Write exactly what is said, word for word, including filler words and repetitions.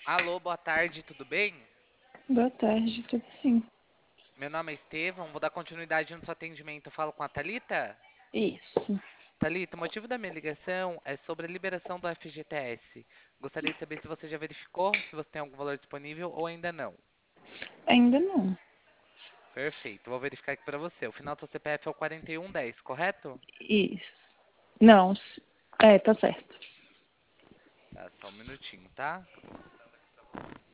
Alô, boa tarde, tudo bem? Boa tarde, tudo sim. Meu nome é Estevão, vou dar continuidade no seu atendimento. Eu falo com a Thalita? Isso. Thalita, o motivo da minha ligação é sobre a liberação do F G T S. Gostaria de saber se você já verificou, se você tem algum valor disponível ou ainda não. Ainda não. Perfeito, vou verificar aqui para você. O final do seu C P F é o quarenta e um dez, correto? Isso. Não. s- É, tá certo. Tá, só um minutinho, tá?